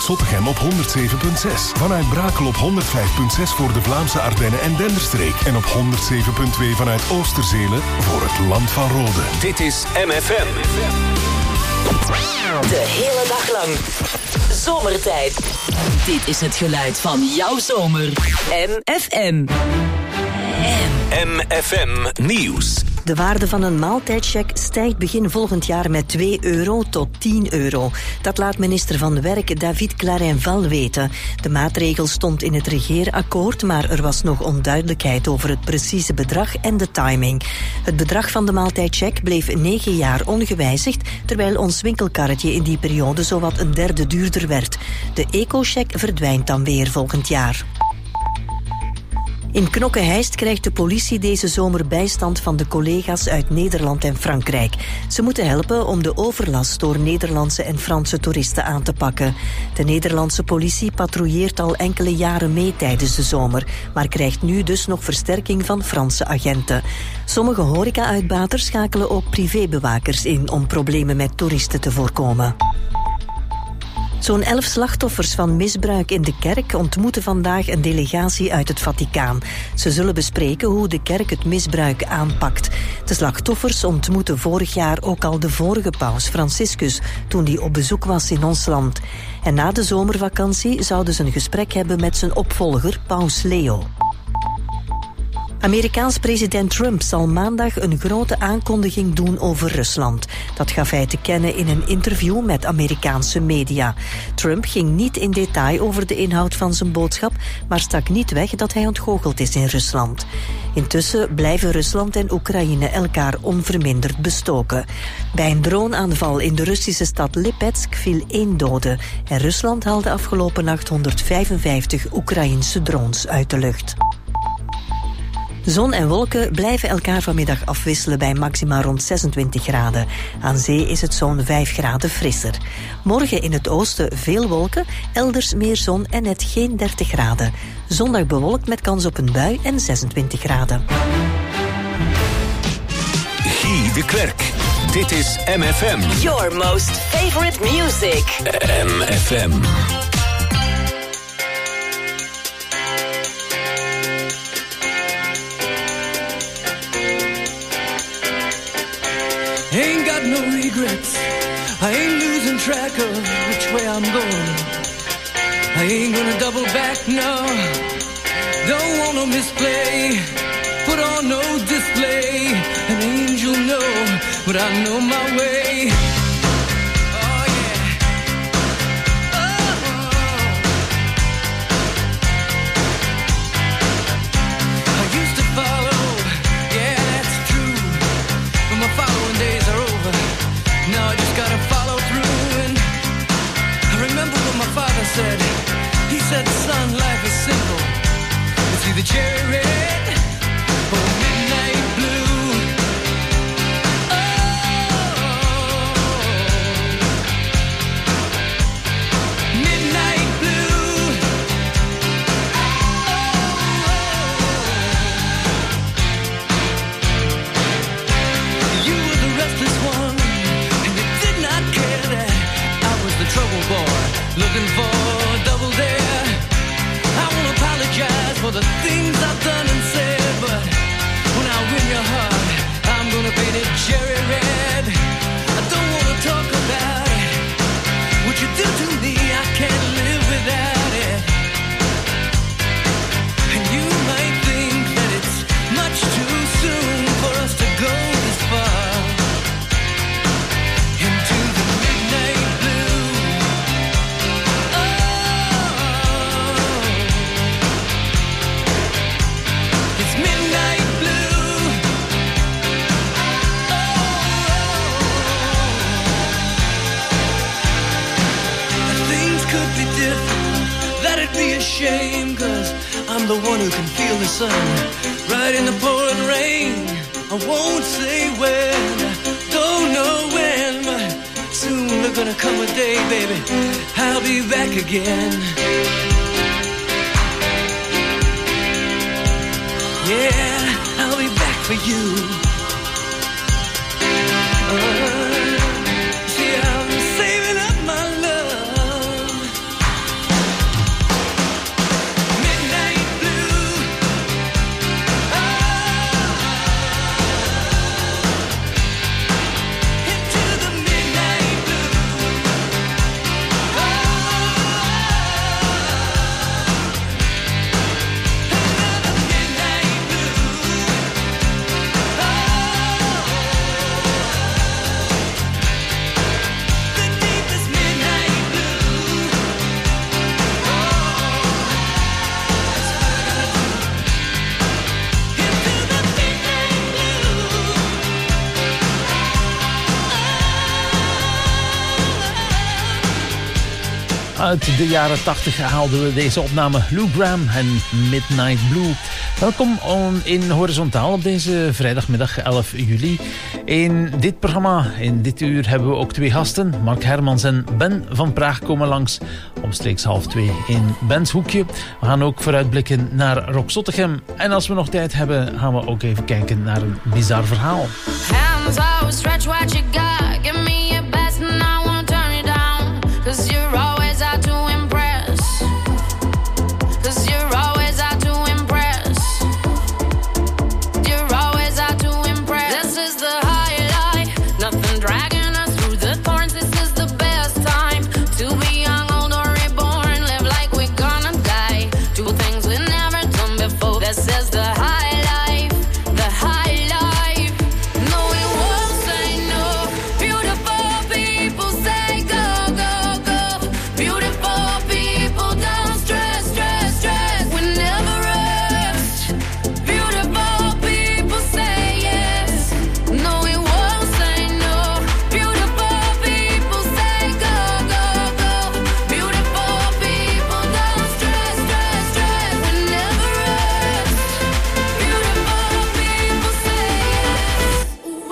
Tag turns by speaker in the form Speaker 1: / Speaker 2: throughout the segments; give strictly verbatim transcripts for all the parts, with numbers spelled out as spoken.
Speaker 1: Zottegem op honderd zeven komma zes. Vanuit Brakel op honderd vijf komma zes voor de Vlaamse Ardennen en Denderstreek. En op honderd zeven komma twee vanuit Oosterzelen voor het Land van Rode.
Speaker 2: Dit is M F M.
Speaker 3: De hele dag lang. Zomertijd. Dit is het geluid van jouw zomer. M F M.
Speaker 2: M F M Nieuws.
Speaker 4: De waarde van een maaltijdcheck stijgt begin volgend jaar met twee euro tot tien euro. Dat laat minister van Werk David Clarenval weten. De maatregel stond in het regeerakkoord, maar er was nog onduidelijkheid over het precieze bedrag en de timing. Het bedrag van de maaltijdcheck bleef negen jaar ongewijzigd, terwijl ons winkelkarretje in die periode zowat een derde duurder werd. De eco-check verdwijnt dan weer volgend jaar. In Knokke-Heist krijgt de politie deze zomer bijstand van de collega's uit Nederland en Frankrijk. Ze moeten helpen om de overlast door Nederlandse en Franse toeristen aan te pakken. De Nederlandse politie patrouilleert al enkele jaren mee tijdens de zomer, maar krijgt nu dus nog versterking van Franse agenten. Sommige horeca-uitbaters schakelen ook privébewakers in om problemen met toeristen te voorkomen. Zo'n elf slachtoffers van misbruik in de kerk ontmoeten vandaag een delegatie uit het Vaticaan. Ze zullen bespreken hoe de kerk het misbruik aanpakt. De slachtoffers ontmoetten vorig jaar ook al de vorige paus, Franciscus, toen hij op bezoek was in ons land. En na de zomervakantie zouden ze een gesprek hebben met zijn opvolger, paus Leo. Amerikaans president Trump zal maandag een grote aankondiging doen over Rusland. Dat gaf hij te kennen in een interview met Amerikaanse media. Trump ging niet in detail over de inhoud van zijn boodschap, maar stak niet weg dat hij ontgoocheld is in Rusland. Intussen blijven Rusland en Oekraïne elkaar onverminderd bestoken. Bij een droneaanval in de Russische stad Lipetsk viel één dode en Rusland haalde afgelopen nacht honderdvijfenvijftig Oekraïense drones uit de lucht. Zon en wolken blijven elkaar vanmiddag afwisselen bij maxima rond zesentwintig graden. Aan zee is het zo'n vijf graden frisser. Morgen in het oosten veel wolken, elders meer zon en net geen dertig graden. Zondag bewolkt met kans op een bui en zesentwintig graden.
Speaker 2: Guy de Klerk. Dit is M F M.
Speaker 3: Your most favorite music.
Speaker 2: M F M.
Speaker 5: Ain't got no regrets. I ain't losing track of which way I'm going. I ain't gonna double back, no. Don't wanna misplay. Put on no display. An angel, no, but I know my way. Oh yeah. Oh. I used to follow. Yeah, that's true. But my following days are over. Now I just gotta follow through. And I remember what my father said. He said, son, life is simple. It's either cherry red or midnight blue. Oh, midnight blue. Oh, you were the restless one, and you did not care that I was the trouble boy, looking for double dare. I won't apologize for the things I've done and said, but when I win your heart, I'm gonna paint it cherry red. I don't wanna talk about it. What you do to me, I can't live without it. And you might think that it's much too soon for us to go this far into the midnight blue. It's midnight blue. Oh, things could be different. That'd be a shame, 'cause I'm the one who can feel the sun right in the pouring rain. I won't say when, don't know when, but soon there's gonna come a day, baby, I'll be back again. Yeah, I'll be back for you. Uh, see, I'm saving up my love
Speaker 6: Uit de jaren tachtig haalden we deze opname Lou Gramm en Midnight Blue. Welkom in Horizontaal op deze vrijdagmiddag elf juli. In dit programma, in dit uur, hebben we ook twee gasten. Mark Hermans en Ben van Praag komen langs omstreeks half twee in Ben's Hoekje. We gaan ook vooruitblikken naar Rock Zottegem. En als we nog tijd hebben, gaan we ook even kijken naar een bizar verhaal.
Speaker 7: Hands out, stretch what you got. Give me your best and I won't turn you down. Cause you're always out to impress. Cause you're always out to impress. You're always out to impress. This is the highlight. Nothing dragging us through the thorns. This is the best time to be young, old or reborn. Live like we're gonna die. Do things we've never done before. This is the high life. The high life. No, we won't say no. Beautiful people say go, go, go. Beautiful people don't stress, stress, stress. We never rest. Beautiful people say yes. No, we won't say no. Beautiful people say go, go, go. Beautiful people don't stress, stress, stress. We never rest. Beautiful people say yes.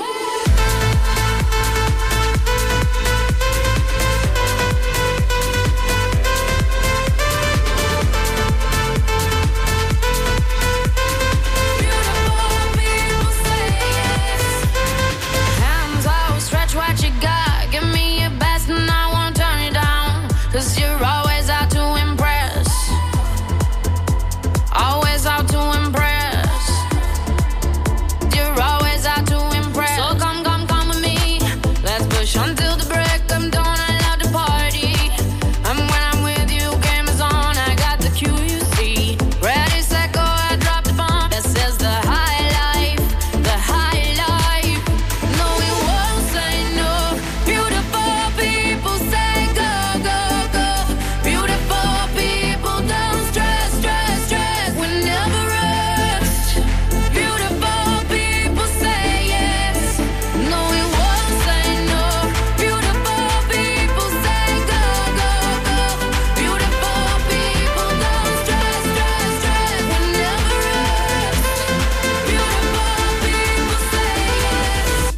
Speaker 7: Hands out, stretch what you got. Give me your best and I won't turn you down. Cause you're always out to impress. Always out to impress. You're always out to impress. So come, come, come with me. Let's push until the break of dawn. I love to party. And when I'm with you, game is on. I got the cue, you see. Ready, set, go, I drop the bomb. This is the high life. The high life. No, we won't say no. Beautiful people say go, go, go. Beautiful people don't stress, stress, stress. We never rest. Beautiful people say yes. No, we won't say no. Beautiful people say go, go, go. Beautiful people don't stress, stress, stress. We never rest. Beautiful people say yes.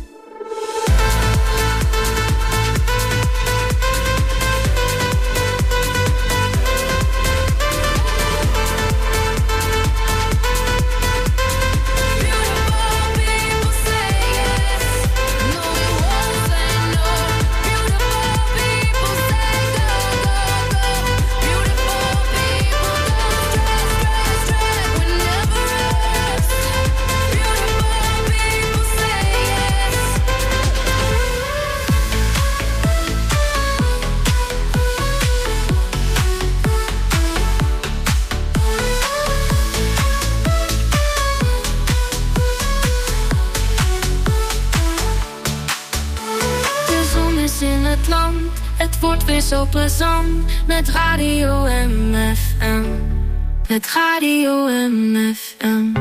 Speaker 7: Beautiful people say yes. No, we won't say no. Beautiful people say go, go, go. Beautiful people don't stress, stress, stress. We never rest. Beautiful people say yes.
Speaker 8: De zon is in het land, het wordt weer zo plezant. Met Radio M F M, met Radio M F M.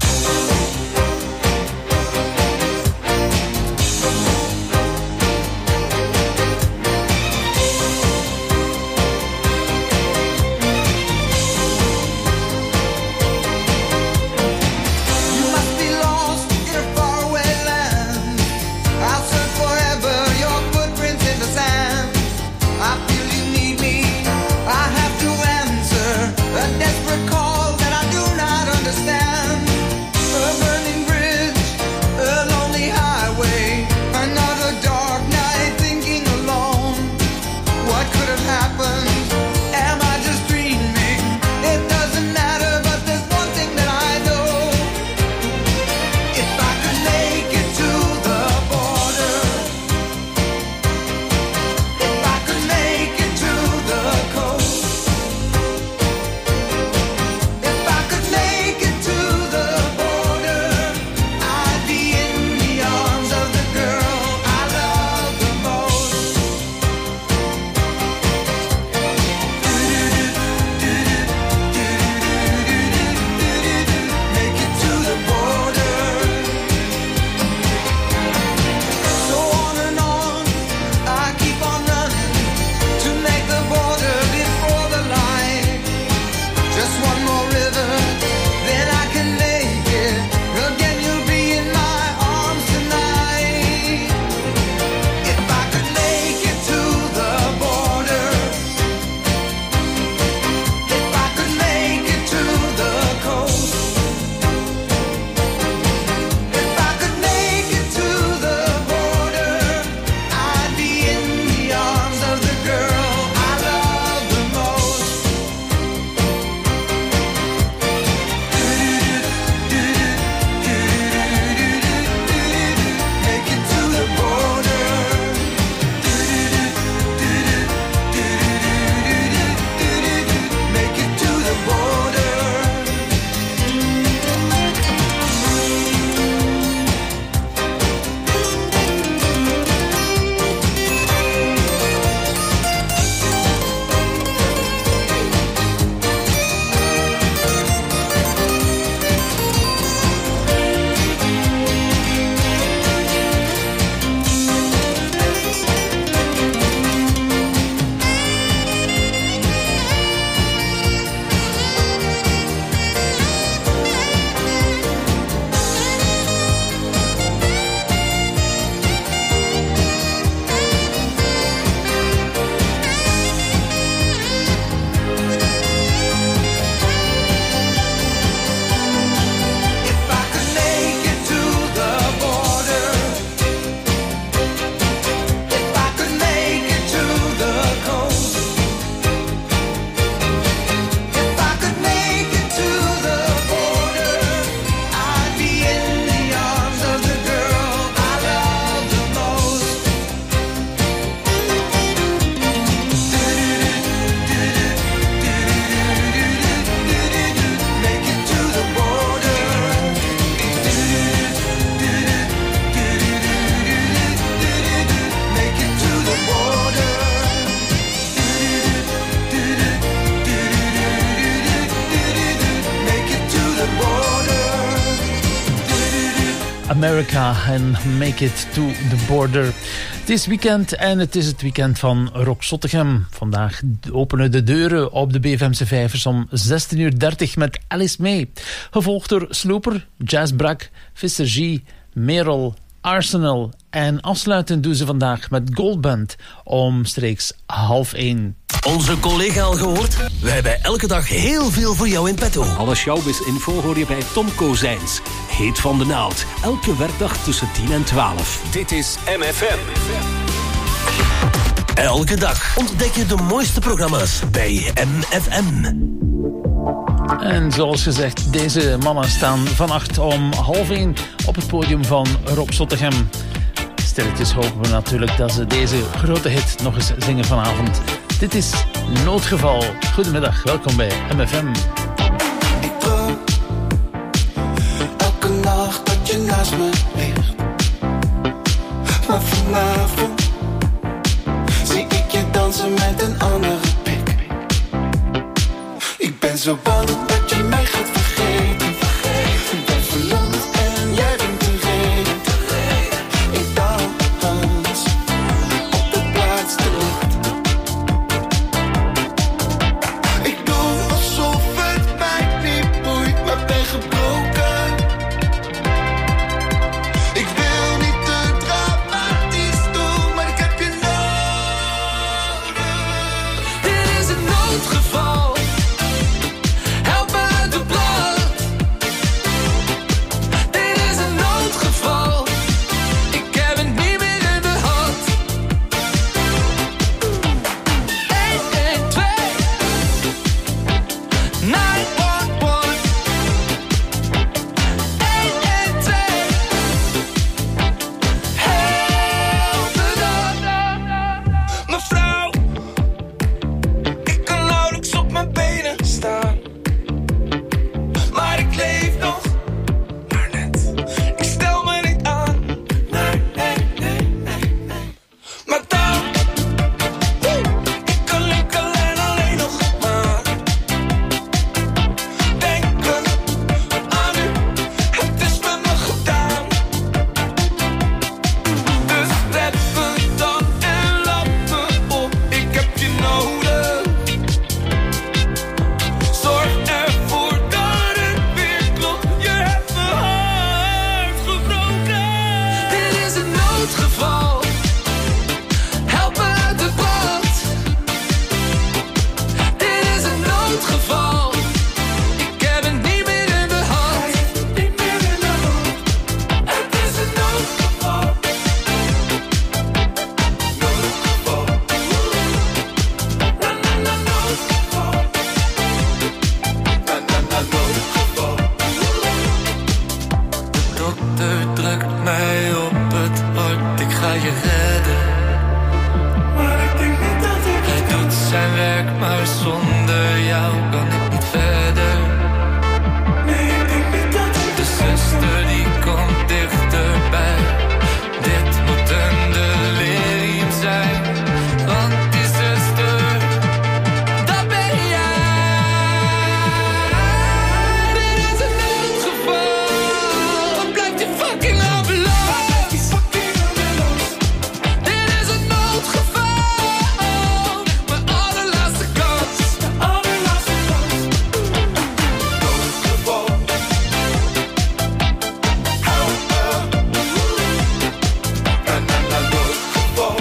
Speaker 5: You must be lost in a faraway land. I'll search forever your footprints in the sand. I feel you need me. I have to answer a desperate call that I do not understand.
Speaker 6: America en Make It to the Border. Het is weekend en het is het weekend van Rock Zottegem. Vandaag openen de deuren op de B F M'se vijvers om zestien uur dertig met Alice May. Gevolgd door Sloper, Jazz Brak, Visser G, Merel, Arsenal. En afsluitend doen ze vandaag met Goldband omstreeks half één.
Speaker 2: Onze collega al gehoord? Wij hebben elke dag heel veel voor jou in petto.
Speaker 9: Alle showbiz-info hoor je bij Tom Kozijns. Heet van de naald. Elke werkdag tussen tien en twaalf.
Speaker 2: Dit is M F M. Elke dag ontdek je de mooiste programma's bij M F M.
Speaker 6: En zoals gezegd, deze mannen staan vannacht om half één op het podium van Rock Zottegem. Stilletjes hopen we natuurlijk dat ze deze grote hit nog eens zingen vanavond. Dit is Noodgeval. Goedemiddag, welkom bij M F M.
Speaker 10: Ik droom elke nacht dat je naast me ligt. Maar vanavond zie ik je dansen met een andere pik. Ik ben zo bang dat je mij gaat vergeten. Ik ben verlamd en jij bent de reden. Ik dans op de plaats te licht. Ik doe alsof het mij niet boeit, maar ben gebroken. Ik wil niet te dramatisch doen, maar ik heb je nodig. Dit is een noodgeval. Help me uit de brand. Dit is een noodgeval. Ik heb het niet meer in de hand. één één twee negen een een één één twee Help me dan. Mevrouw, ik kan nauwelijks op mijn benen staan. Maar ik leef nog, maar net. Ik stel me niet aan. Nee, nee, nee, nee, nee. Maar dan, ik kan lukken en alleen nog maar denken aan u. Het is met me gedaan. Dus red me dan en laat me op. Ik heb je nodig. Zorg ervoor dat het weer klopt. Je hebt mijn hart gebroken. Dit is een noodgeval. Help me uit de brand. Dit is een noodgeval. Ik heb het niet meer in de hand. Niet meer in de hand. Het is een noodgeval. Noodgeval. Na na na noodgeval. Na na na noodgeval. De dokter drukt mij op het hart. Ik ga je redden. Maar ik denk niet dat ik. Hij doet zijn werk, maar zonder jou kan ik niet verder. Nee, ik denk niet dat ik. De zuster die komt dichterbij. Dit moet een delirium zijn. Want die zuster, dat ben jij. Dit is een noodgeval. Blijft die fucking ambulance. Dit is een noodgeval. Mijn allerlaatste kans. De allerlaatste kans. Noodgeval. Help me. Na na na noodgeval.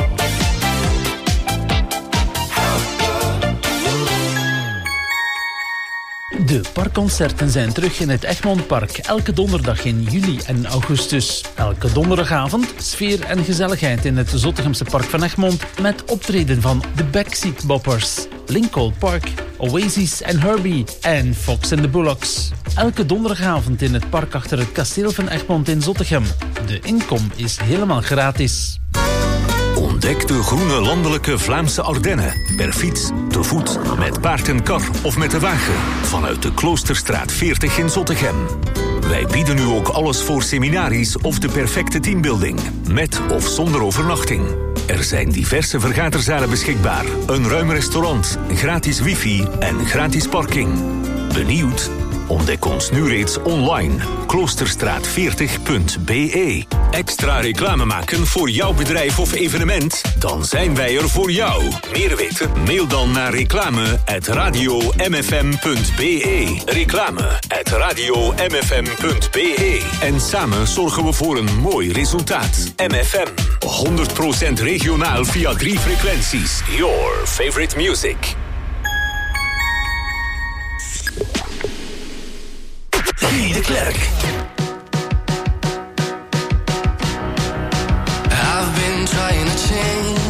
Speaker 6: De parkconcerten zijn terug in het Egmondpark. Elke donderdag in juli en augustus. Elke donderdagavond sfeer en gezelligheid in het Zottegemse Park van Egmond. Met optreden van de Backseat Boppers, Lincoln Park, Oasis en Herbie en Fox and the Bullocks. Elke donderdagavond in het park achter het kasteel van Egmond in Zottegem. De inkom is helemaal gratis.
Speaker 2: Ontdek de groene landelijke Vlaamse Ardennen. Per fiets, te voet, met paard en kar of met de wagen. Vanuit de Kloosterstraat veertig in Zottegem. Wij bieden nu ook alles voor seminaries of de perfecte teambuilding. Met of zonder overnachting. Er zijn diverse vergaderzalen beschikbaar. Een ruim restaurant, gratis wifi en gratis parking. Benieuwd? Ontdek ons nu reeds online. kloosterstraat veertig punt b e. Extra reclame maken voor jouw bedrijf of evenement? Dan zijn wij er voor jou. Meer weten? Mail dan naar reclame at radio m f m punt b e. Reclame at radio m f m punt b e. En samen zorgen we voor een mooi resultaat. M F M, honderd procent regionaal via drie frequenties. Your favorite music. Guy de Klerk.
Speaker 10: I've been trying to change,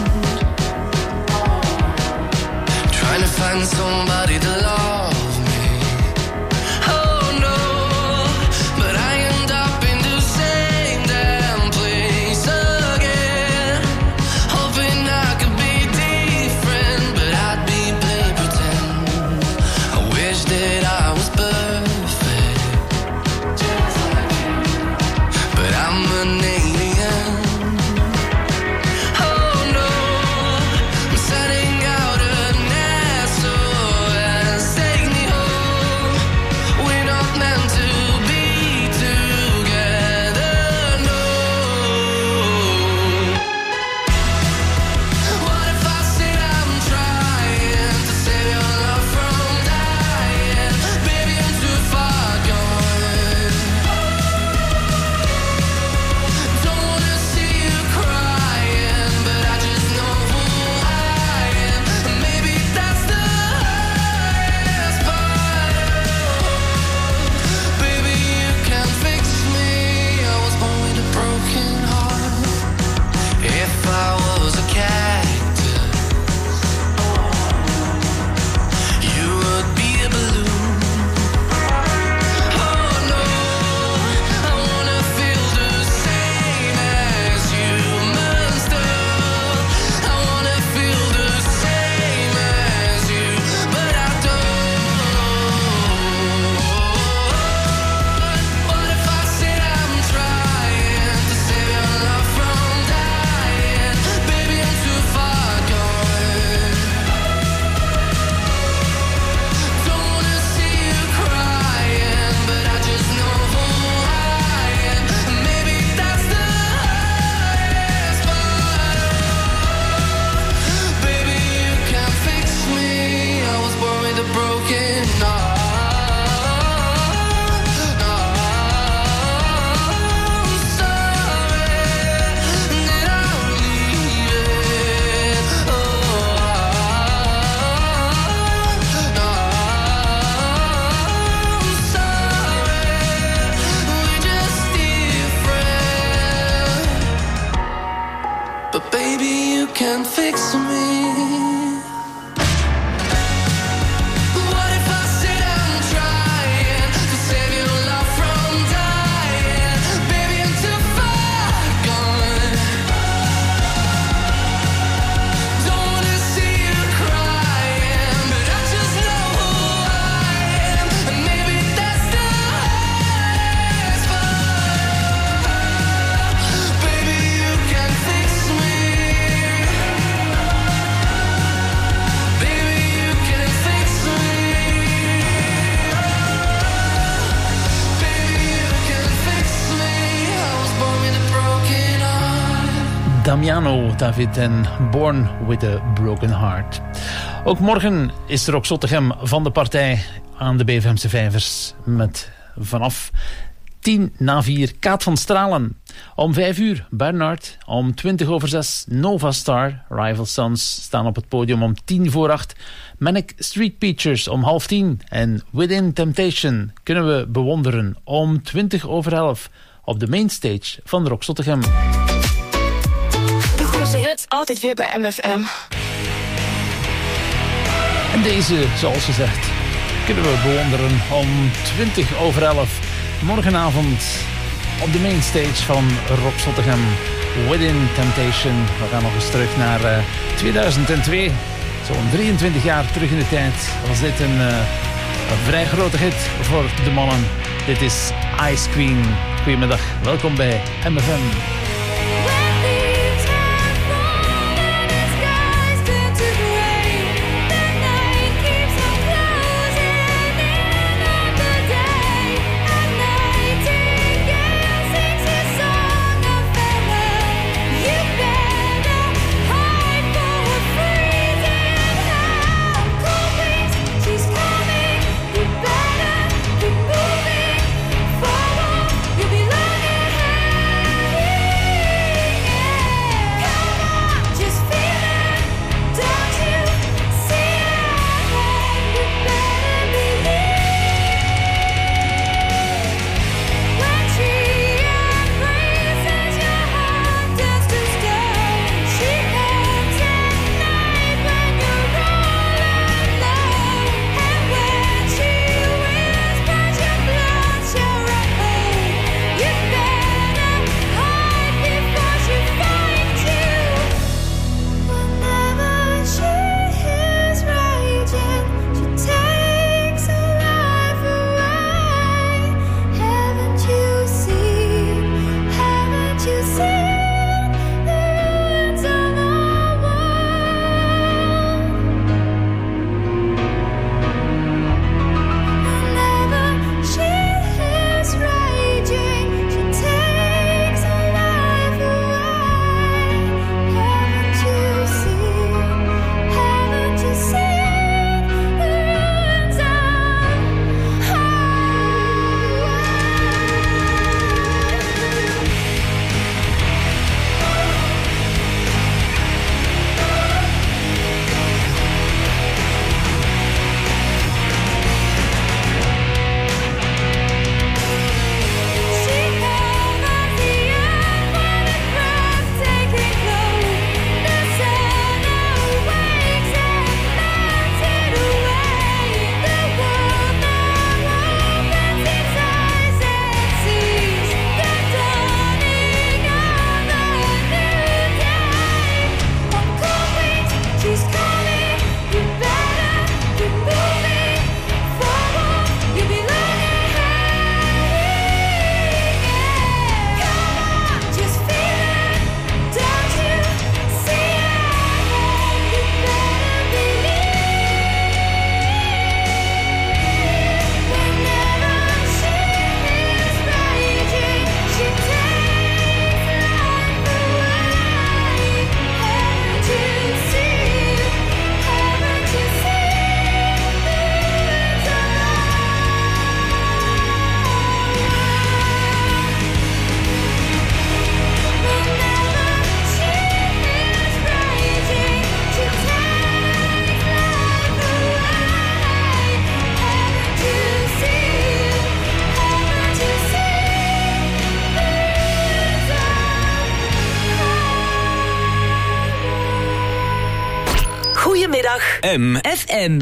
Speaker 10: trying to find somebody to love me. Oh no, but I end up in the same damn place again, hoping I could be different, but I'd be play pretend. I wish that I was perfect, but I'm an alien. Oh no, I'm setting out an S O S, take me home. We're not meant to be together, no. What if I said I'm trying to save your love from dying? Baby, I'm too far gone. Don't wanna see you crying, but I just know who I am. Maybe that's the hardest part. Baby, you can fix me. I was born with a broken heart. If I was a cactus, you would be a balloon. Oh no, I wanna feel the same as human still. I wanna feel the same as you, but I don't. What if I said I'm trying to save your love from dying? Baby, I'm too far gone. Don't wanna see you crying, but I just know who I am. Maybe that's the hardest part. Baby, you can fix me. I was born with a broken heart. I'm sorry that I'm leaving. Oh, I'm sorry, we're just different. But baby, you can fix me. What if I said I'm trying to save your love from dying? Baby, I'm too far gone. Don't wanna see you crying, but I just know who I am. And maybe that's the hardest part. Baby, you can fix me. Baby, you can fix me. Baby, you can fix me. I was born with a broken heart.
Speaker 6: Damiano, David en Born with a Broken Heart. Ook morgen is er ook Zottegem van de partij aan de B V M'se Vijvers. Met vanaf tien na vier Kaat van Stralen. Om vijf uur Bernard. Om twintig over zes Nova Star. Rival Sons staan op het podium om tien voor acht. Manic Street Preachers om half tien. En Within Temptation kunnen we bewonderen om twintig over elf. Op de mainstage van Rock Zottegem.
Speaker 11: De grootste hits altijd weer bij M F M.
Speaker 6: En deze, zoals gezegd, kunnen we bewonderen om twintig over elf. Morgenavond op de mainstage van Rock Zottegem. Within Temptation. We gaan nog eens terug naar uh, tweeduizend twee. Zo'n drieëntwintig jaar terug in de tijd was dit een, uh, een vrij grote hit voor de mannen. Dit is Ice Queen. Goedemiddag, welkom bij M F M.
Speaker 8: The night keeps on closing in on the
Speaker 3: Goedemiddag.
Speaker 2: M.
Speaker 3: F M.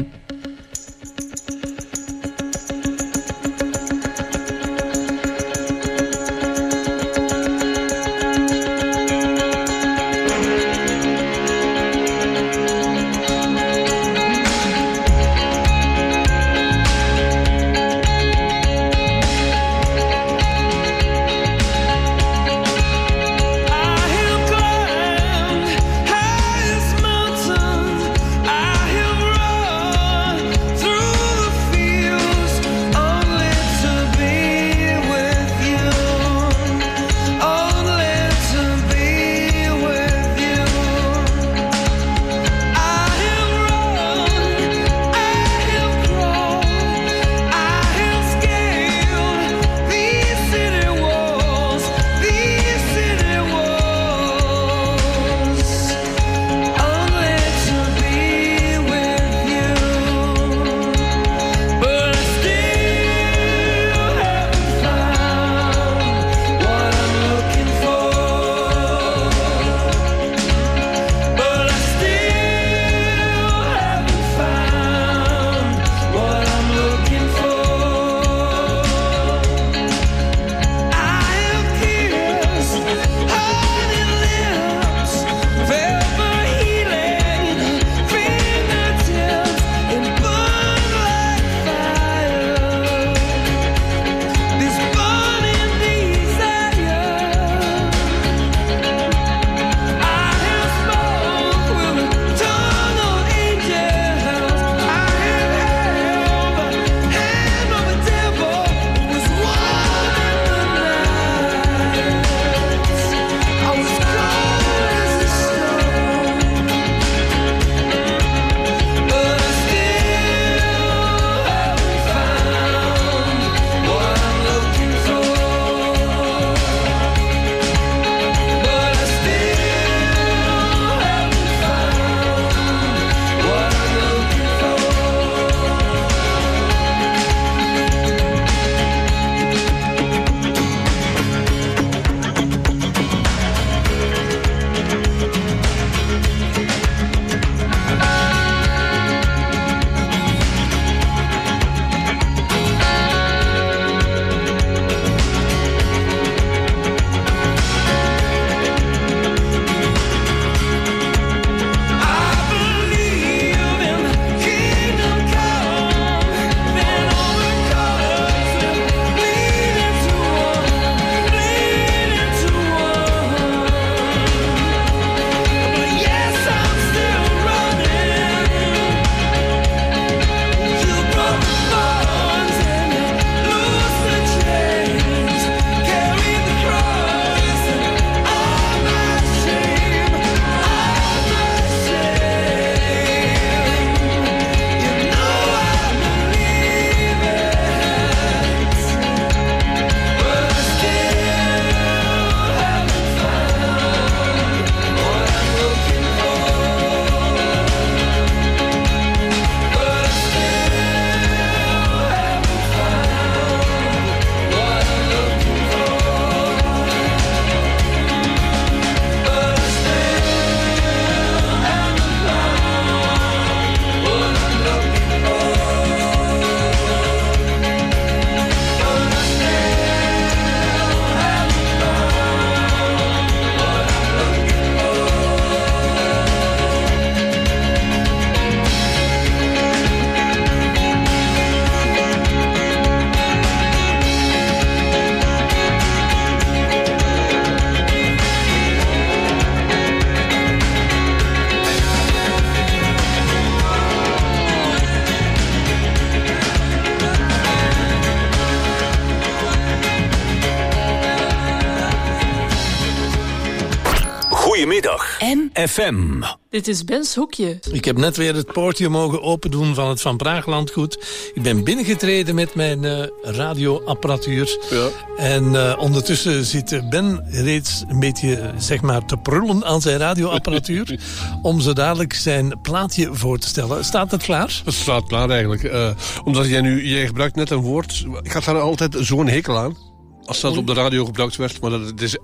Speaker 2: Goedemiddag.
Speaker 3: M.
Speaker 2: F M.
Speaker 12: Dit is Ben's Hoekje.
Speaker 13: Ik heb net weer het poortje mogen opendoen van het Van Praag landgoed. Ik ben binnengetreden met mijn uh, radioapparatuur. Ja. En uh, ondertussen zit Ben reeds een beetje zeg maar, te prullen aan zijn radioapparatuur. om zo dadelijk zijn plaatje voor te stellen. Staat het klaar?
Speaker 14: Het staat klaar eigenlijk. Uh, omdat jij nu, jij gebruikt net een woord. Ik had daar altijd zo'n hekel aan. Als dat op de radio gebruikt werd. Maar dat is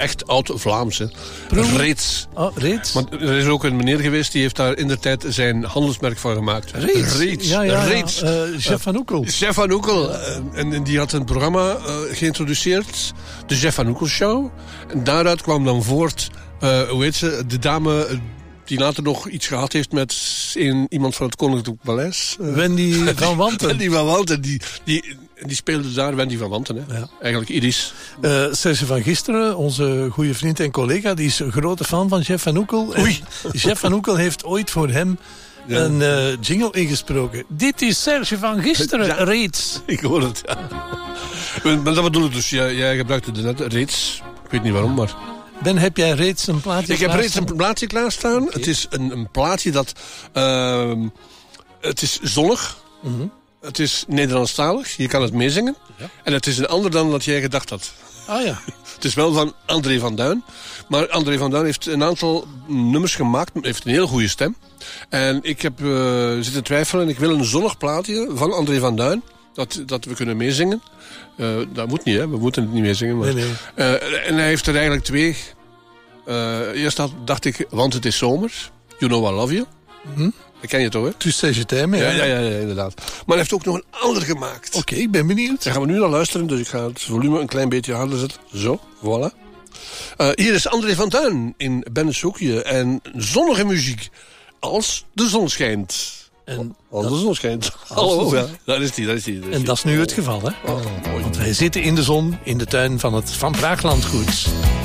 Speaker 14: echt oud-Vlaams. Hè.
Speaker 13: Proef?
Speaker 14: Reeds.
Speaker 13: Oh, Reeds.
Speaker 14: Want er is ook een meneer geweest die heeft daar in de tijd zijn handelsmerk van gemaakt.
Speaker 13: Reeds?
Speaker 14: Reeds.
Speaker 13: Ja, ja,
Speaker 14: Reeds.
Speaker 13: ja. Uh, Chef van Oekel.
Speaker 14: Chef van Oekel. Uh, en, en die had een programma uh, geïntroduceerd. De Chef van Oekel Show. En daaruit kwam dan voort, uh, hoe heet ze, de dame... Uh, die later nog iets gehad heeft met een, iemand van het Koninklijk Paleis. Uh,
Speaker 13: Wendy van Wanten.
Speaker 14: Wendy van Wanten, die, die, die speelde daar Wendy van Wanten. Hè. Ja. Eigenlijk Iris.
Speaker 13: Uh, Serge van Gisteren, onze goede vriend en collega, die is een grote fan van Chef van Oekel. Oei. Chef van Oekel heeft ooit voor hem ja. een uh, jingle ingesproken. Dit is Serge van Gisteren, ja. Reeds.
Speaker 14: Ik hoor het, ja. Maar dat bedoel ik dus, jij, jij gebruikte de net Reeds. Ik weet niet waarom, maar...
Speaker 13: Ben, heb jij reeds een plaatje
Speaker 14: Ik heb reeds een plaatje klaarstaan. Okay. Het is een, een plaatje dat... Uh, het is zonnig. Mm-hmm. Het is Nederlandstalig. Je kan het meezingen. Ja. En het is een ander dan wat jij gedacht had.
Speaker 13: Ah ja.
Speaker 14: Het is wel van André van Duin. Maar André van Duin heeft een aantal nummers gemaakt. Heeft een heel goede stem. En ik heb uh, zitten twijfelen. Ik wil een zonnig plaatje van André van Duin. Dat, dat we kunnen meezingen. Uh, dat moet niet, hè. We moeten het niet meezingen. Maar... Nee, nee. Uh, en hij heeft er eigenlijk twee. Uh, eerst had, dacht ik, want het is zomer. You Know I Love You.
Speaker 13: Mm-hmm.
Speaker 14: Dat ken je toch, hè?
Speaker 13: Tu sais je t'aime,
Speaker 14: ja. Ja, ja, ja, inderdaad. Maar hij heeft ook nog een ander gemaakt.
Speaker 13: Oké, okay, ik ben benieuwd.
Speaker 14: Daar gaan we nu naar luisteren, dus ik ga het volume een klein beetje harder zetten. Zo, voilà. Uh, hier is André van Duin in Benneshoekje. En zonnige muziek. Als de zon schijnt.
Speaker 13: En
Speaker 14: als de zon schijnt. Hallo, ja. Daar is die, daar is die.
Speaker 13: En dat is nu het geval, hè? Oh, mooi. Want wij zitten in de zon in de tuin van het Van Praaglandgoed.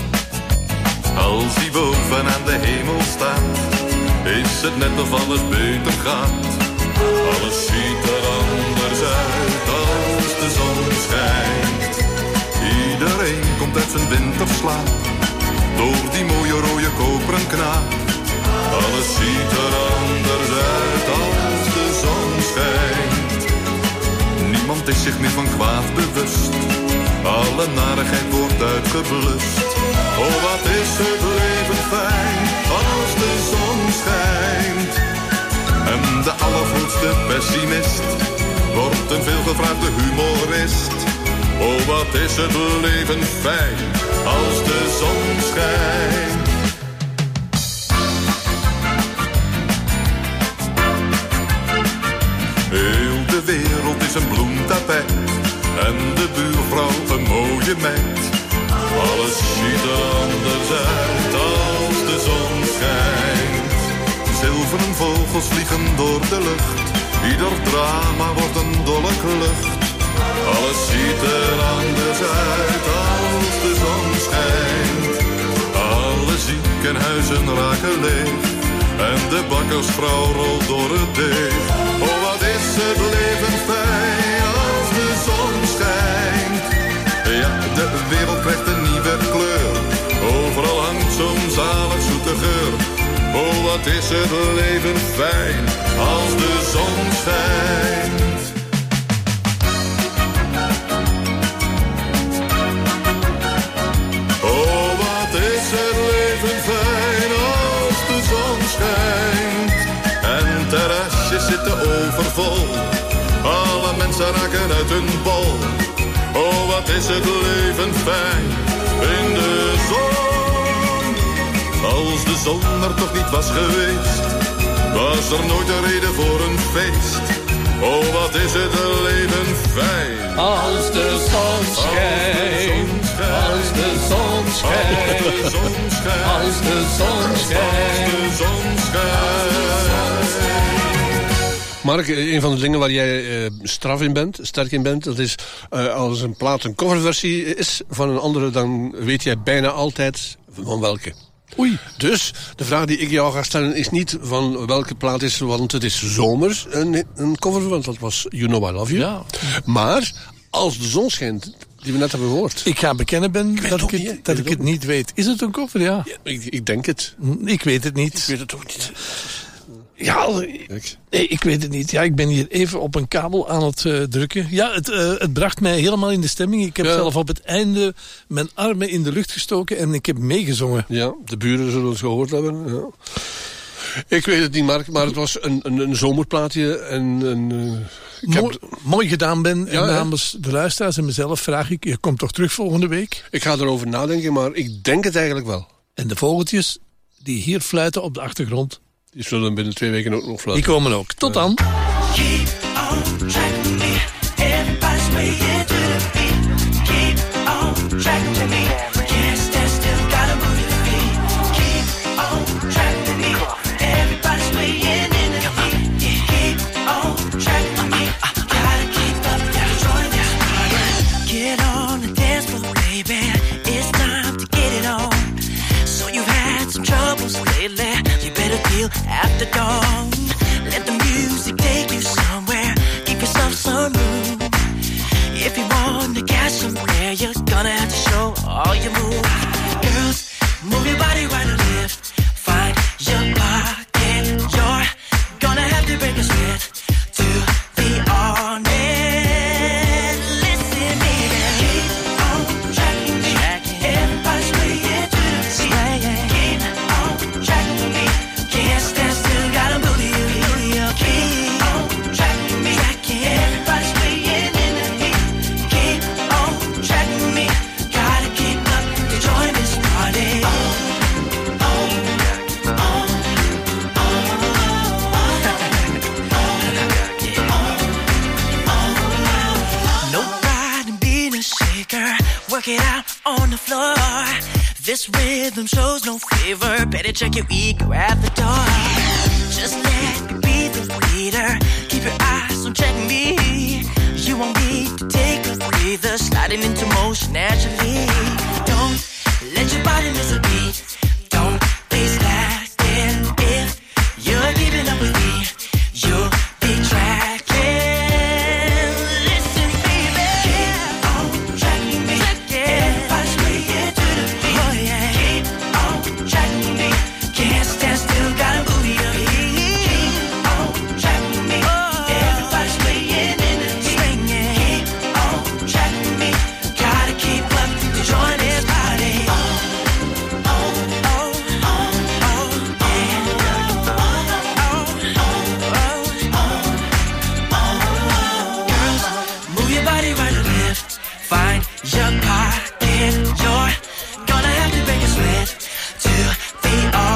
Speaker 12: Als hij boven aan de hemel staat, is het net of alles beter gaat. Alles ziet er anders uit als de zon schijnt. Iedereen komt uit zijn winterslaap, door die mooie rode koperen knaap. Alles ziet er anders uit als de zon schijnt. Niemand is zich meer van kwaad bewust, alle narigheid wordt uitgeblust. Oh, wat is het leven fijn als de zon schijnt. En de allergrootste pessimist wordt een veelgevraagde humorist. Oh, wat is het leven fijn als de zon schijnt. Heel de wereld is een bloemtapijt en de buurvrouw een mooie meid. Alles ziet er anders uit als de zon schijnt. Zilveren vogels vliegen door de lucht, ieder drama wordt een dolle klucht. Alles ziet er anders uit als de zon schijnt. Alle ziekenhuizen raken leeg en de bakkersvrouw rolt door het deeg. Oh, wat is het leven fijn als de zon schijnt. Ja, de wereld krijgt een nieuwe kleur. Overal hangt zo'n zalig zoete geur. Oh, wat is het leven fijn als de zon schijnt. Oh, wat is het leven fijn als de zon schijnt. En terrasjes zitten overvol, alle mensen raken uit hun bol. Oh, wat is het leven fijn in de zon. Als de zon er toch niet was geweest, was er nooit een reden voor een feest. Oh, wat is het leven fijn
Speaker 5: als de zon schijnt. Als de zon schijnt. Als de zon schijnt.
Speaker 12: Als de zon schijnt.
Speaker 14: Mark, een van de dingen waar jij uh, straf in bent, sterk in bent, dat is uh, als een plaat een coverversie is van een andere, dan weet jij bijna altijd van welke.
Speaker 13: Oei.
Speaker 14: Dus de vraag die ik jou ga stellen is niet van welke plaat is, want het is zomers een, een cover, want dat was You Know I Love You.
Speaker 13: Ja.
Speaker 14: Maar als de zon schijnt, die we net hebben gehoord.
Speaker 13: Ik ga bekennen, Ben, ik dat, ik het, niet, dat ik het, het niet weet. Is het een cover? Ja.
Speaker 14: ja ik, ik denk het.
Speaker 13: Ik weet het niet.
Speaker 14: Ik weet het ook niet.
Speaker 13: Ja, nee, ik weet het niet. Ja, ik ben hier even op een kabel aan het uh, drukken. Ja, het, uh, het bracht mij helemaal in de stemming. Ik heb ja. zelf op het einde mijn armen in de lucht gestoken en ik heb meegezongen.
Speaker 14: Ja, de buren zullen het gehoord hebben. Ja. Ik weet het niet, Mark, maar het was een, een, een zomerplaatje. En, een, uh, ik
Speaker 13: Mo-
Speaker 14: heb...
Speaker 13: Mooi gedaan, Ben.
Speaker 14: Ja,
Speaker 13: en namens hè? de luisteraars en mezelf vraag ik... Je komt toch terug volgende week?
Speaker 14: Ik ga erover nadenken, maar ik denk het eigenlijk wel.
Speaker 13: En de vogeltjes die hier fluiten op de achtergrond...
Speaker 14: Die zullen binnen twee weken ook nog fluiten.
Speaker 13: Die komen ook. Tot dan.
Speaker 5: Keep on tracking me. Everybody's swaying to the beat. Keep on tracking me. Can't stand still, gotta move your feet. Keep on tracking me. Everybody's swaying in the heat. Keep on tracking me. Gotta keep up, gotta join this party. Get on the dance floor, baby. It's time to get it on. So you've had some troubles lately. You better deal after dawn. Let the music take you somewhere. Give yourself some room. If you want to catch somewhere, you're gonna have to show all your moves. Girls, move your body right or left. Find your pocket. You're gonna have to break a sweat to be honest. Listen, baby. Keep on tracking me. Everybody's swaying to the beat. Keep on tracking me. Can't stand still, gotta move you. Keep on tracking me. Everybody's swaying in the heat. Keep on tracking me. Gotta keep up to join this party. Oh, oh, oh, oh. No pride in being a shaker. Work it out on the floor. This rhythm shows no favor. Better check your ego at the door. Just let me be the leader. Keep your eyes on checking me. You won't need to take a breather. Sliding into motion naturally. Don't let your body miss a beat. Don't be slacking. If you're keeping up with me, you'll be tracking. Listen, baby. Keep on tracking me. Everybody's swaying to the beat. Oh, yeah. Keep on tracking me. Can't stand still, gotta move your feet. Keep on tracking me. Everybody's swaying in the heat. Keep on tracking me. Gotta keep up to join this party. Oh, oh, oh, oh, oh, yeah. Oh, oh, oh, oh, oh. Girls, move your body right or left. Find your pocket. You're gonna have to break a sweat to be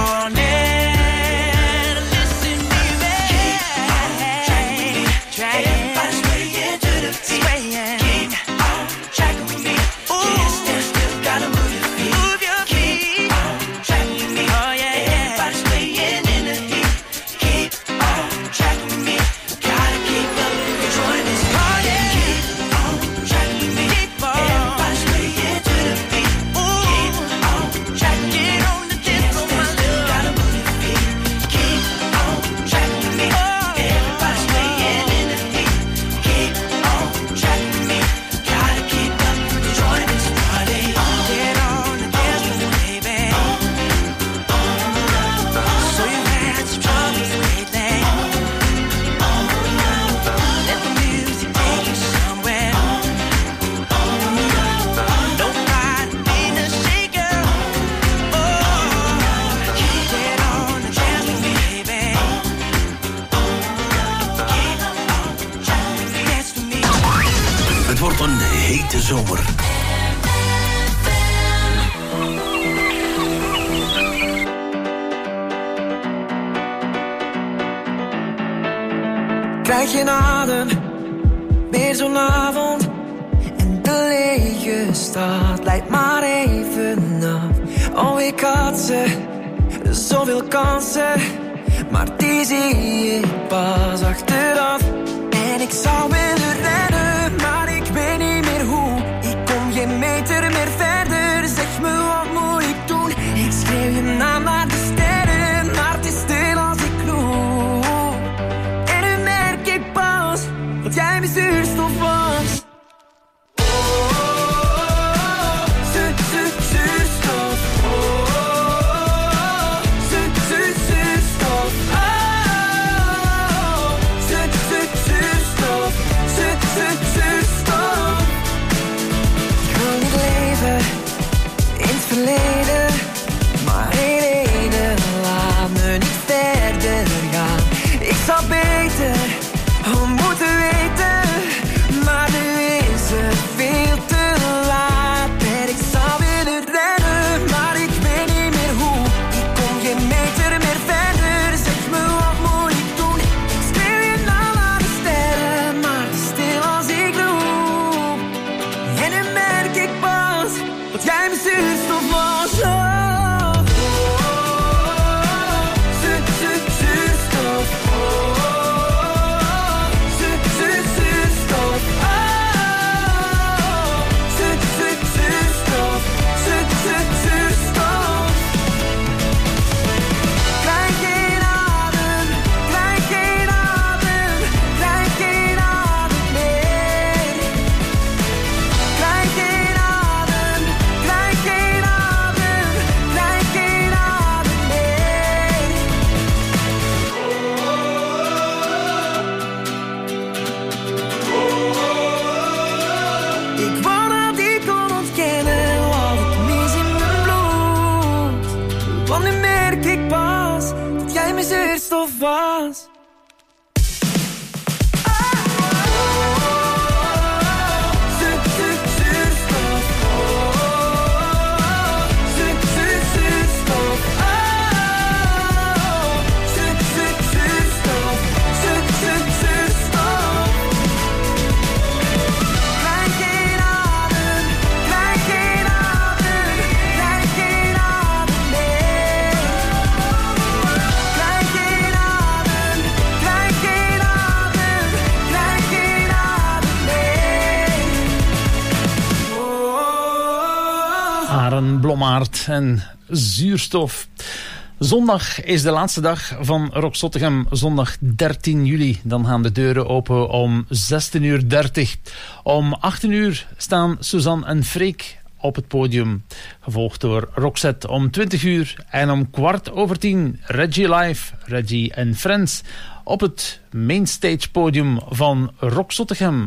Speaker 5: honest. Listen, baby. Keep on tracking me. Everybody's swaying to the beat. Keep on tracking me. Can't stand still, gotta move your feet. Keep on tracking me. Everybody's swaying in the heat. Keep on tracking me. Gotta keep up and join this party. Keep on tracking me. Everybody's swaying to the beat. Keep on tracking me. Can't stand still, gotta move your feet. Keep on tracking me. Everybody's swaying in the heat. Keep on tracking me. Gotta keep up and join this party. Get on the dance floor, baby. So you've had some troubles lately. Let the music take you somewhere. No pride in being a shaker. Oh, get on the dance floor, baby. Keep on trying to dance with me.
Speaker 9: Het wordt een hete zomer.
Speaker 5: Krijg je adem, weer zo'n avond. En de lege stad leidt maar even af. Oh, ik had ze, zoveel kansen. Maar die zie ik pas achteraf. En ik zou willen rennen, maar ik weet niet meer hoe. Ik kom geen meter meer verder, zeg me wat moet ik doen. Ik schreeuw je naam naar de sterren, maar het is stil als ik loop. En nu merk ik pas, dat jij mijn zuurstof was. Oh, zu- zu- zuurstof. Oh, zu- zu- zuurstof. Oh, zu- zu- zuurstof. al moeten weten, maar nu is het veel te laat. En ik zou willen rennen, maar ik weet niet meer hoe. Ik kom geen meter meer verder, zeg me wat moet ik doen? Ik schreeuw je naam aan de sterren, maar te stil als ik roep. En dan merk ik pas dat jij mijn zuurstof was. Oh. Zuurstof was.
Speaker 6: Aren Blommaert en Zuurstof. Zondag is de laatste dag van Rock Zottegem. Zondag dertien juli. Dan gaan de deuren open om zestien uur dertig. Om achttien uur staan Suzanne en Freek op het podium. Gevolgd door Roxette om twintig uur. En om kwart over tien Reggie Live, Reggie en Friends op het mainstage podium van Rock Zottegem.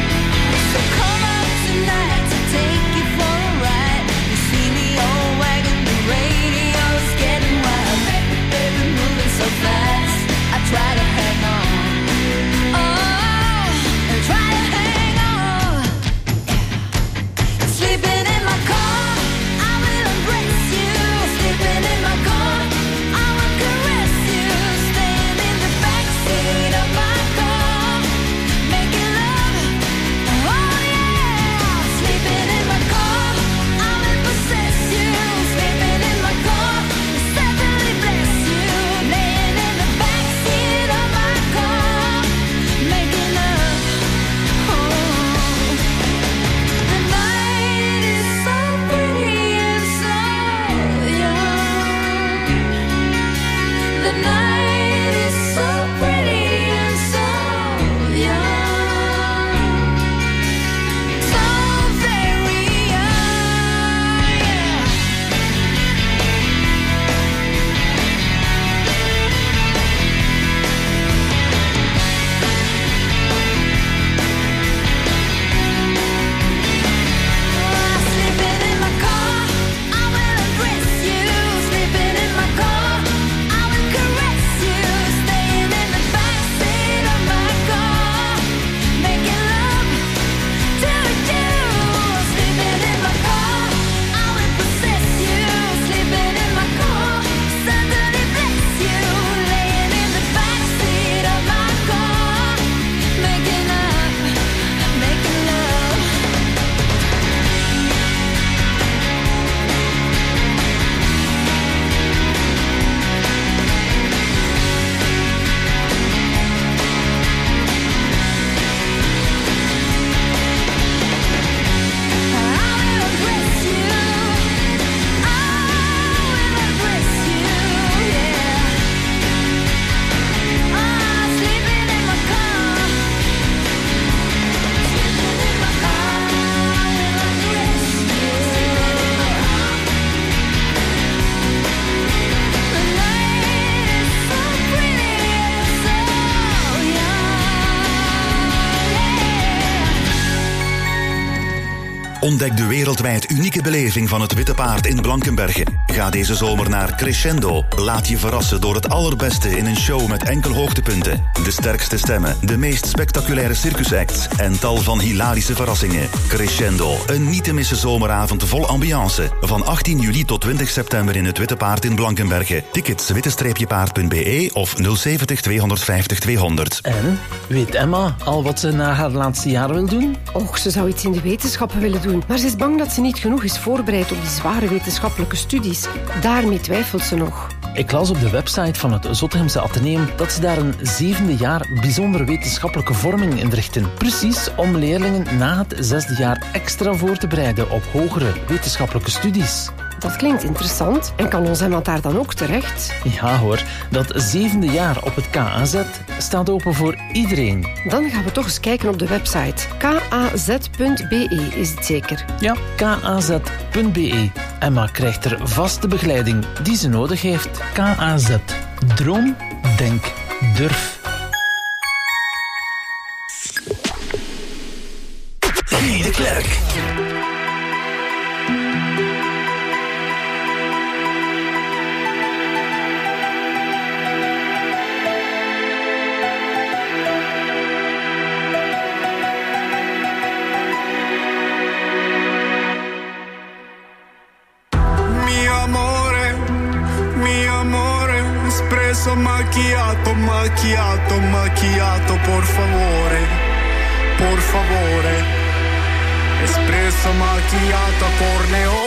Speaker 5: Take you for a ride. You see me all wagon
Speaker 15: Ontdek de wereldwijd unieke beleving van het Witte Paard in Blankenberge. Ga deze zomer naar Crescendo. Laat je verrassen door het allerbeste in een show met enkel hoogtepunten. De sterkste stemmen, de meest spectaculaire circusacts en tal van hilarische verrassingen. Crescendo, een niet te missen zomeravond vol ambiance. Van achttien juli tot twintig september in het Witte Paard in Blankenberge. Tickets witte paard punt b e of nul zeventig tweehonderdvijftig tweehonderd.
Speaker 6: En, weet Emma al wat ze na haar laatste jaar wil doen?
Speaker 16: Och, ze zou iets in de wetenschappen willen doen. Maar ze is bang dat ze niet genoeg is voorbereid op die zware wetenschappelijke studies. Daarmee twijfelt ze nog.
Speaker 6: Ik las op de website van het Zottegemse Atheneum dat ze daar een zevende jaar bijzondere wetenschappelijke vorming inrichten. Precies om leerlingen na het zesde jaar extra voor te bereiden op hogere wetenschappelijke studies.
Speaker 16: Dat klinkt interessant. En kan ons Emma daar dan ook terecht?
Speaker 6: Ja hoor, dat zevende jaar op het K A Z staat open voor iedereen.
Speaker 16: Dan gaan we toch eens kijken op de website. k a z punt b e is het zeker?
Speaker 6: Ja, k a z punt b e. Emma krijgt er vaste begeleiding die ze nodig heeft. K A Z. Droom, denk, durf.
Speaker 17: Guy de Klerk.
Speaker 18: Macchiato, macchiato, macchiato, por favore, por favore. Espresso macchiato, corneo.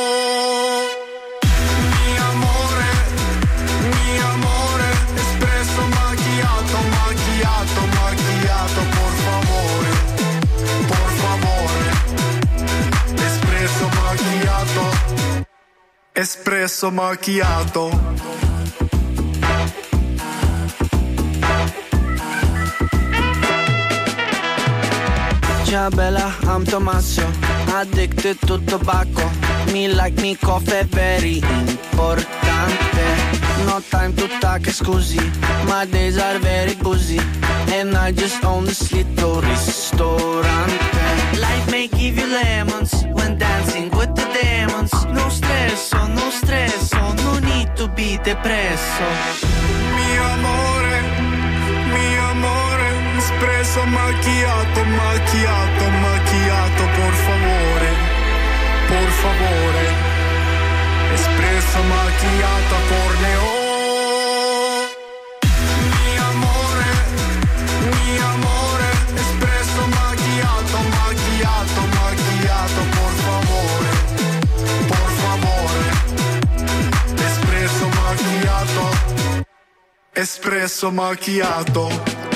Speaker 18: Mi amore, mi amore. Espresso macchiato, macchiato, macchiato, por favore, por favore. Espresso macchiato, espresso macchiato.
Speaker 19: Ciao Bella, I'm Tommaso, addicted to tobacco. Me like me coffee, very importante. No time to talk, scusi, my days are very busy. And I just own this little ristorante. Life may give you lemons when dancing with the demons. No stress, oh, no stress, oh, no need to be depresso.
Speaker 18: Mi amore, mi amore. Espresso macchiato, macchiato, macchiato, por favore, por favore. Espresso macchiato, corneo. Mi amore, mi amore. Espresso macchiato, macchiato, macchiato, por favore, por favore. Espresso macchiato, espresso macchiato.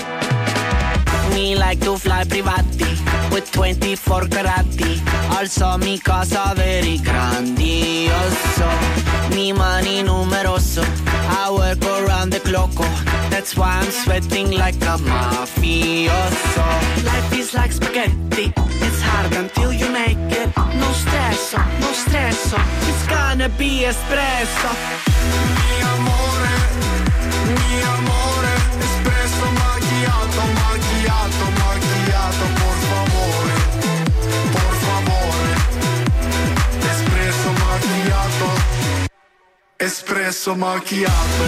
Speaker 19: Me like to fly privati with twenty-four carati. Also mi casa very grandioso. Mi money numeroso. I work around the clock. That's why I'm sweating like a mafioso. Life is like spaghetti. It's hard until you make it. No stress, no stress. It's gonna be espresso.
Speaker 18: Mi amore, mi amore. Espresso macchiato, macchiato, macchiato, por favore, por favore. Espresso macchiato, espresso macchiato.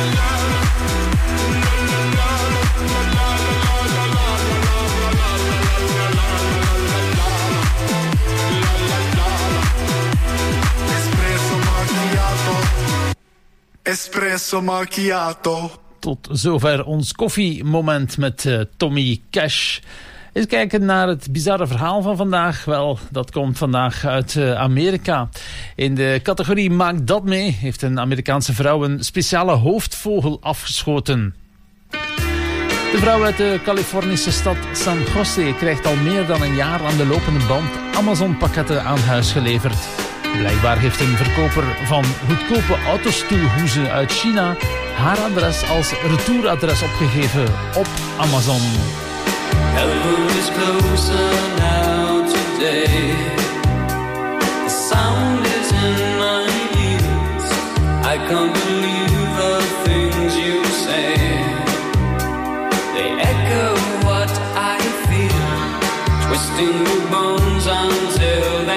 Speaker 18: Espresso macchiato, espresso macchiato.
Speaker 6: Tot zover ons koffiemoment met uh, Tommy Cash. Eens kijken naar het bizarre verhaal van vandaag. Wel, dat komt vandaag uit uh, Amerika. In de categorie Maak dat mee heeft een Amerikaanse vrouw een speciale hoofdvogel afgeschoten. De vrouw uit de Californische stad San Jose krijgt al meer dan een jaar aan de lopende band Amazon-pakketten aan huis geleverd. Blijkbaar heeft een verkoper van goedkope autostoelhoezen uit China haar adres als retouradres opgegeven op Amazon.
Speaker 5: Heaven is closer now today. The sound is in my ears. I can't believe the things you say. They echo what I feel, twisting the bones until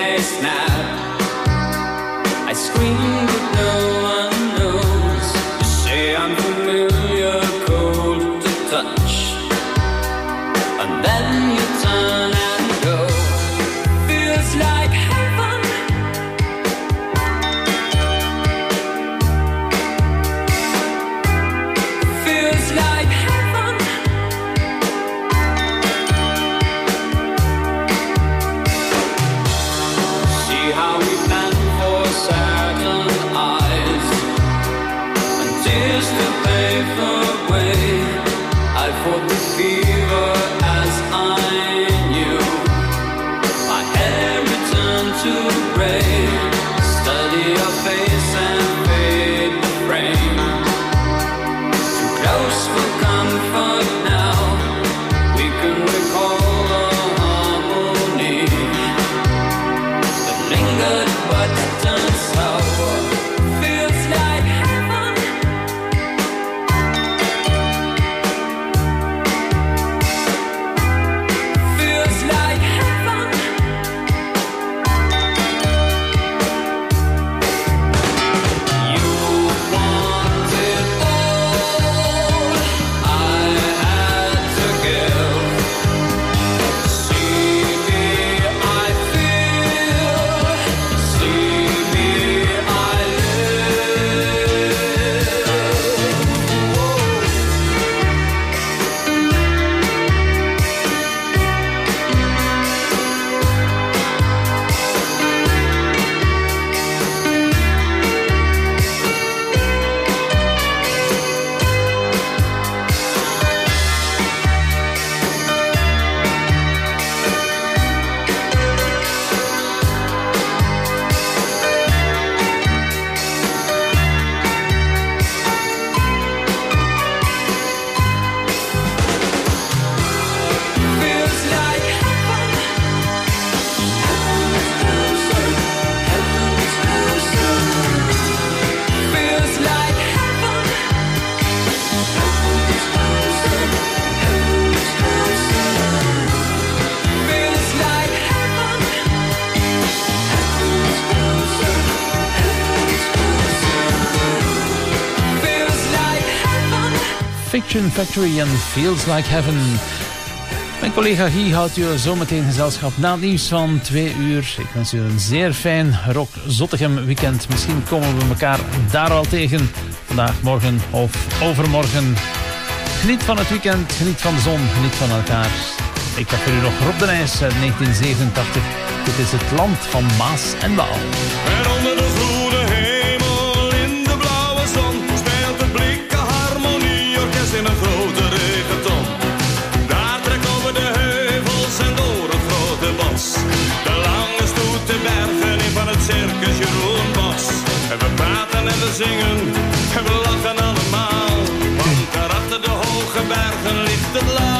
Speaker 6: Fiction Factory en Feels Like Heaven. Mijn collega Guy houdt je zometeen gezelschap na het nieuws van twee uur. Ik wens u een zeer fijn Rock Zottegem weekend. Misschien komen we elkaar daar al tegen. Vandaag, morgen of overmorgen. Geniet van het weekend, geniet van de zon, geniet van elkaar. Ik heb voor u nog Rob de Nijs uit negentien zevenentachtig. Dit is het land van Maas en Waal.
Speaker 20: En onder de groene hemel in de blauwe zon speelt het blikke harmonieorkest in een grote regenton. Daar trekt over de heuvels en door het grote bos de lange stoet de bergen in van het circus Jeroen Bos. En we praten en we zingen en we lachen allemaal, want daar achter de hoge bergen ligt het land.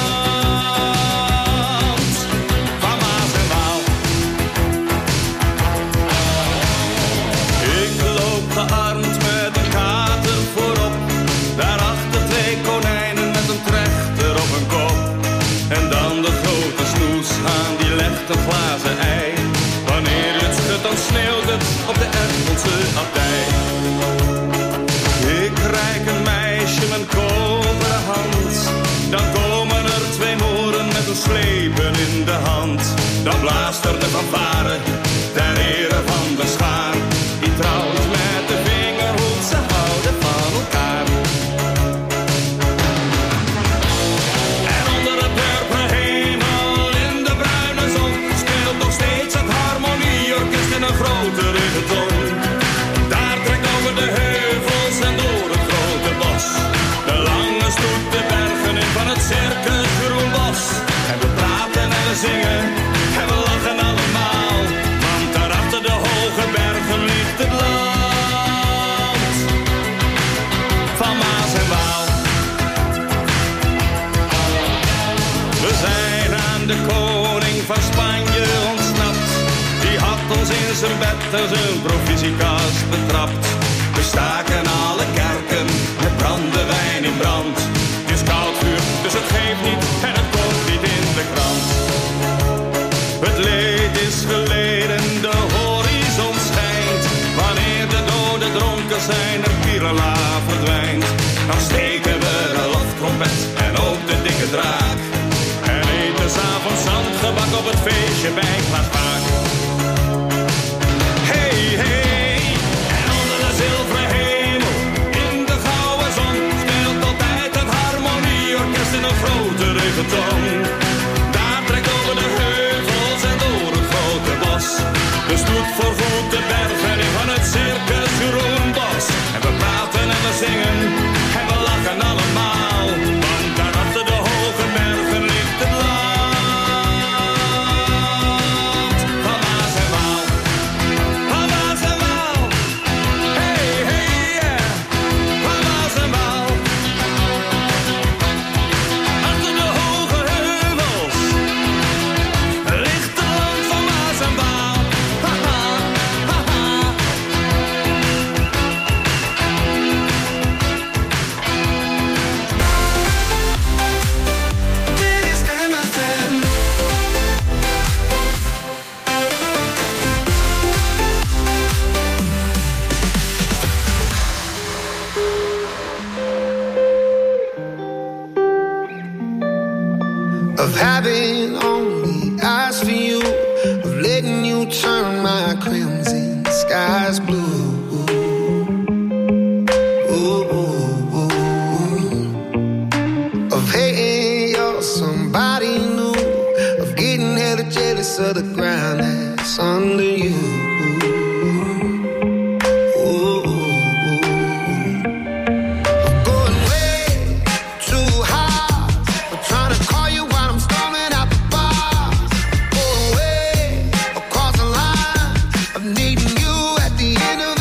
Speaker 20: Gearmd met een kater voorop, daarachter twee konijnen met een trechter op hun kop. En dan de grote snoes aan die legt een glazen ei. Wanneer het schudt dan sneeuwt het op de Egmondse abdij. Ik reik een meisje mijn koperen hand, dan komen er twee moeren met een slepen in de hand. Dan blaast er de fanfare ter ere van de schaar, die trouwt met de vingerhoed, ze houden van elkaar. En onder het purperen hemel in de bruine zon speelt nog steeds het harmonieorkest in een grote regenton. Daar trekt over de heuvels en door het grote bos de lange stoet de bergen in van het circus Groenbos. En we praten en we zingen en we lachen allemaal, want daarachter de hoge bergen ligt het land van Maas en Waal. We zijn aan de koning van Spanje ontsnapt, die had ons in zijn bed en zijn provisiekast betrapt. We staken alle kerken met brandewijn in brand. Het is koud vuur, dus het geeft niet en het komt niet in de krant. Het leed is geleden, de horizon schijnt. Wanneer de doden dronken zijn, een pirela verdwijnt. Dan steken we de loftrompet en ook de dikke draak. En eten 's avonds zandgebak op het feestje bij Klaasbaak. Hey, hey, en onder de zilveren hemel, in de gouden zon, speelt altijd het harmonieorkest in een grote regenton. Daar trekt over de heuvels en door het grote bos de stoet voor goed de bergen in van het circus Groenbos. En we praten en we zingen en we lachen allemaal, want daarachter de hoge bergen ligt het land van Maas en Waal. Van Maas en Waal. Hey, hey, yeah. Van Maas en Waal. Achter de hoge heuvels ligt het land van Maas en Waal. Ha, ha, ha, ha. Dit is M F M.
Speaker 18: Of having only eyes for you, of letting you turn my crimson skies blue. Ooh, ooh, ooh. Of hating you're somebody new, of getting hella jealous of the ground that's under you. Ooh, ooh, ooh. Of going way too high, of trying to call you while I'm storming out the bars. Going way across the line of needing you at the end of